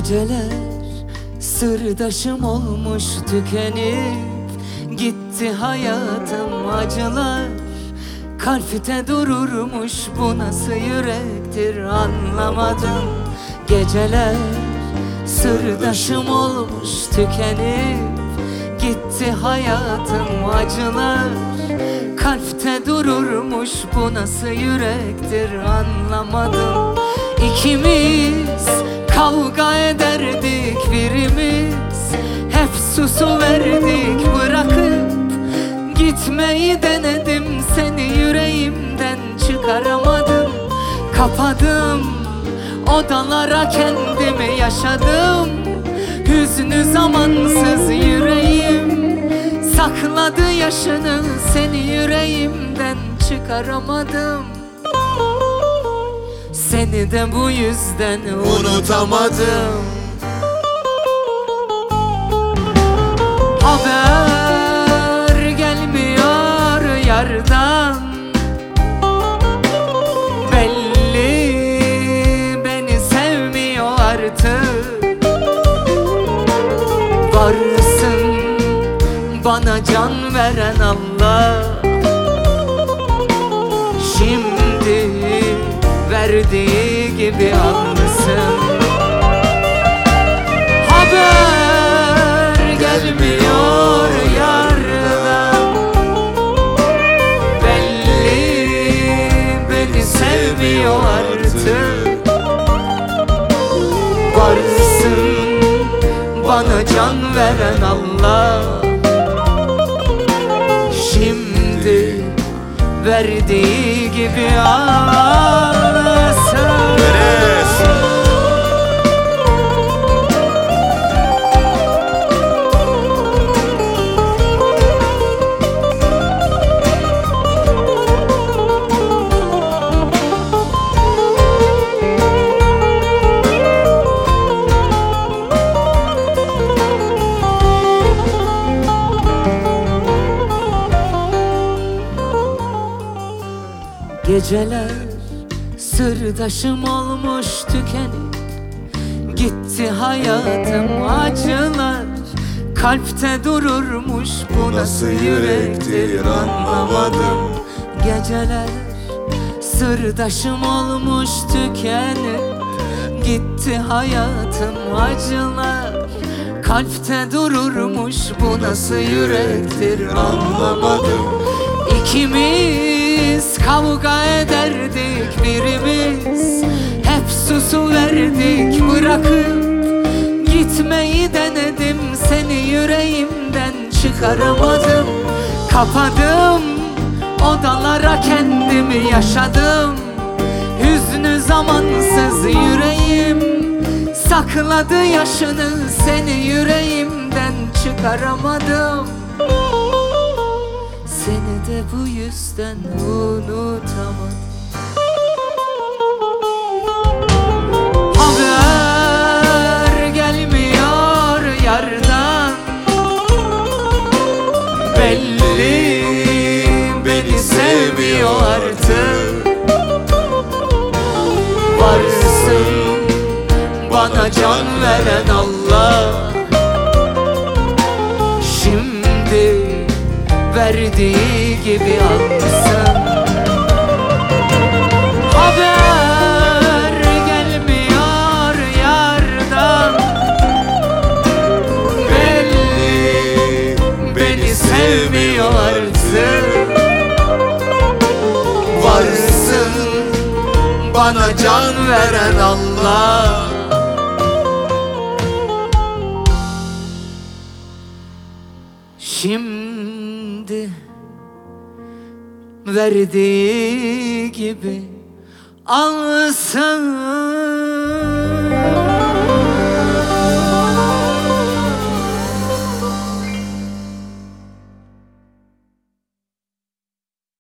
Geceler sırdaşım olmuş tükenip gitti hayatım, acılar kalpte dururmuş, bu nasıl yürektir anlamadım. Geceler sırdaşım olmuş tükenip gitti hayatım, acılar kalpte dururmuş, bu nasıl yürektir anlamadım. İkimiz kavga ederdik, birimiz hep susuverdik. Bırakıp gitmeyi denedim, seni yüreğimden çıkaramadım. Kapadım odalara kendimi, yaşadım hüznü zamansız. Yüreğim sakladı yaşını, seni yüreğimden çıkaramadım. Seni de bu yüzden unutamadım. Haber gelmiyor yardan, belli beni sevmiyor artık. Varsın bana can veren Allah, şimdi verdiği gibi alsın. Haber gelmiyor yardan, belli beni sevmiyor artık. Varsın bana can veren Allah, şimdi verdiği gibi alsın. Geceler sırdaşım olmuş tükenip gitti hayatım, acılar kalpte dururmuş, bu nasıl yürektir anlamadım. Geceler sırdaşım olmuş tükenip gitti hayatım, acılar kalpte dururmuş, bu nasıl yürektir anlamadım. İkimiz kavga ederdik, birimiz hep susuverdik. Bırakıp gitmeyi denedim, seni yüreğimden çıkaramadım. Kapadım odalara kendimi, yaşadım hüznü zamansız. Yüreğim sakladı yaşını, seni yüreğimden çıkaramadım. Seni de bu yüzden unutamadım. Haber gelmiyor yardan, belli beni sevmiyor artık. Varsın bana can veren Allah, şimdi verdiği gibi alsın. Haber gelmiyor yardan, belli beni sevmiyor artık. Varsın bana can veren Allah, şimdi verdiği gibi alsın.